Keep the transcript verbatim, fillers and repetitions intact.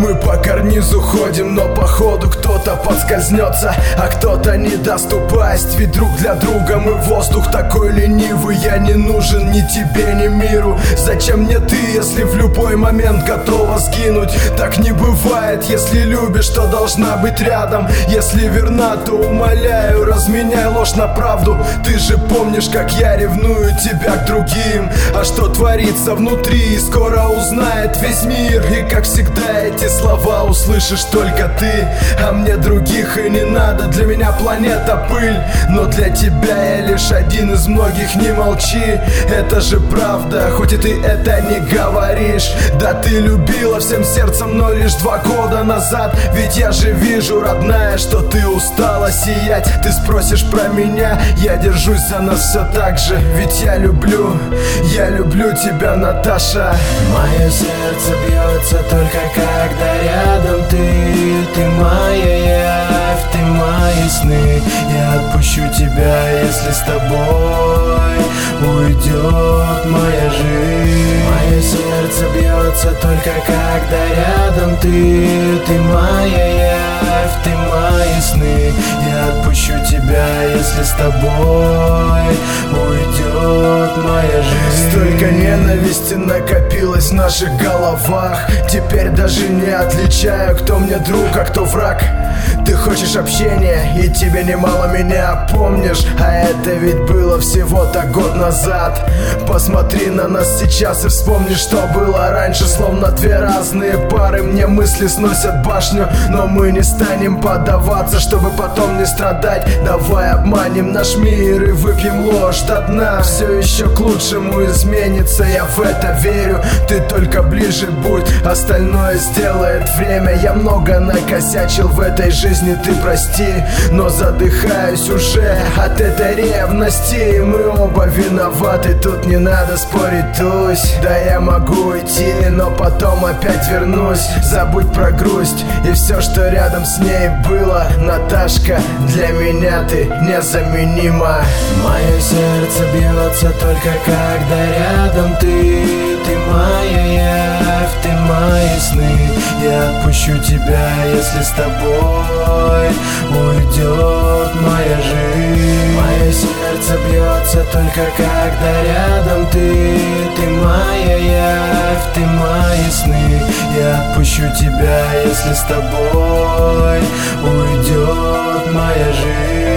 Мы по карнизу ходим, но походу кто-то подскользнется, а кто-то не даст упасть. Ведь друг для друга мы воздух такой ленивый. Я не нужен ни тебе, ни миру. Зачем мне ты, если в любой момент готова сгинуть? Так не бывает, если любишь, то должна быть рядом. Если верна, то умоляю, разменяй ложь на правду. Ты же помнишь, как я ревную тебя к другим. А что творится внутри, скоро узнает весь мир. И как всегда эти слова услышишь только ты. А мне других и не надо, для меня планета пыль. Но для тебя я лишь один из многих, не молчи. Это же правда, хоть и ты это не говоришь. Да, ты любила всем сердцем, но лишь два года назад. Ведь я же вижу, родная, что ты устала сиять. Ты спросишь про меня, я держусь за нас все так же. Ведь я люблю, я люблю тебя, Наташа. Мое сердце бьется только когда рядом ты. Ты моя явь, ты мои сны. Я отпущу тебя, если с тобой уйдет моя жизнь. Мое сердце бьется только когда рядом ты. Ты моя явь, ты мои сны. Я отпущу тебя, если с тобой уйдет моя жизнь. Столько ненависти накопилось в наших головах. Теперь даже не отличаю, кто мне друг, а кто враг. Ты хочешь общения, и тебе немало меня помнишь. А это ведь было всего-то год назад. Посмотри на нас сейчас и вспомни, что было раньше. Словно две разные пары, мне мысли сносят башню. Но мы не станем поддаваться, чтобы потом не страдать. Давай обманем наш мир и выпьем ложь до дна. Все еще к лучшему изменится, я в это верю. Ты только ближе будь, остальное сделает время. Я много накосячил в этой жизни, ты прости. Но задыхаюсь уже от этой ревности. Мы оба виноваты, тут не надо спорить, тусь. Да, я могу уйти, но потом опять вернусь. Забудь про грусть и все, что рядом с ней было. Наташка, для меня ты незаменима. Мое сердце бьется только когда рядом ты. Ты моя явь, ты мои сны. Я отпущу тебя, если с тобой уйдет моя жизнь. Мое сердце бьется только когда рядом ты. Ты моя явь, ты мои сны. Я отпущу тебя, если с тобой уйдет моя жизнь.